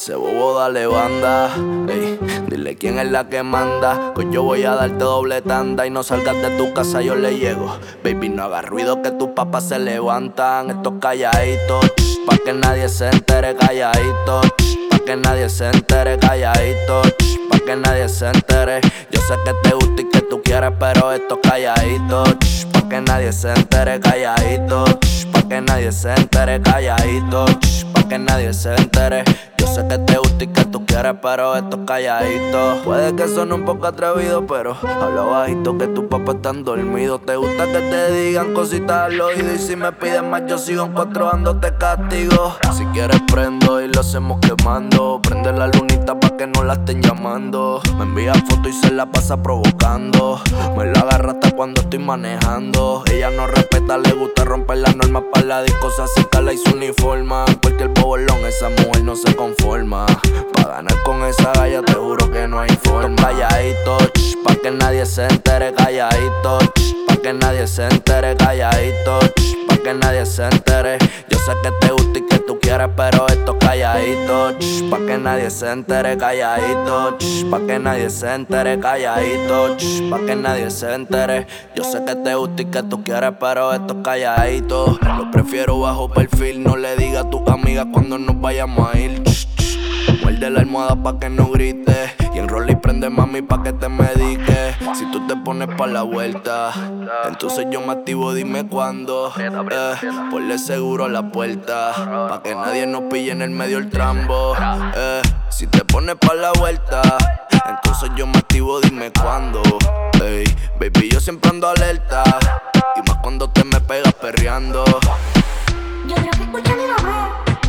Ese bobo dale banda, ey, dile quién es la que manda. Que yo voy a darte doble tanda y no salgas de tu casa, yo le llego. Baby, no hagas ruido que tus papás se levantan. Estos calladitos, pa' que nadie se entere, calladitos. Pa' que nadie se entere, calladitos. Pa' que nadie se entere. Yo sé que te gusta y que tú quieres, pero estos calladitos. Pa' que nadie se entere, calladitos. Pa' que nadie se entere, calladitos. Pa' que nadie se entere. Yo sé que te gusta y que tú quieres, pero esto es calladito. Puede que suene un poco atrevido, pero habla bajito que tus papás están dormidos. Te gusta que te digan cositas al oído, y si me pides más yo sigo en 4 ando te castigo. Si quieres prendo y lo hacemos quemando. Prende la lunita pa' que no la estén llamando. Me envía fotos y se la pasa provocando. Me la agarra hasta cuando estoy manejando. Ella no respeta, le gusta romper las normas. Pa' la disco se acerca y se uniforma. Cualquier bobolón, esa mujer no se conforma. Pa' ganar con esa galla te juro que no hay forma. Calladito, pa' que nadie se entere, calladito. Pa' que nadie se entere, calladito. Pa' que nadie se entere. Yo sé que te gusta y que tú quieres, pero esto calladito. Pa' que nadie se entere, calladito. Pa' que nadie se entere, calladito. Pa' que nadie se entere. Yo sé que te gusta y que tú quieres, pero esto calladito. Lo prefiero bajo perfil, no le digas a tus amigas cuando nos vayamos a ir. Muerde la almohada pa' que no grites. Y enrolla y prende mami pa' que te mediques. Si tú te pones pa' la vuelta, entonces yo me activo, dime cuándo. Ponle seguro a la puerta, pa' que nadie nos pille en el medio el trambo. Si te pones pa' la vuelta, entonces yo me activo, dime cuándo. Ey, baby, yo siempre ando alerta, y más cuando te me pegas perreando. Yo creo que escucha a mi mamá.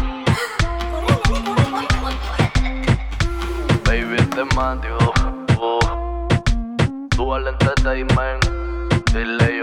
Baby, este Matthew, tú al entertainment, dile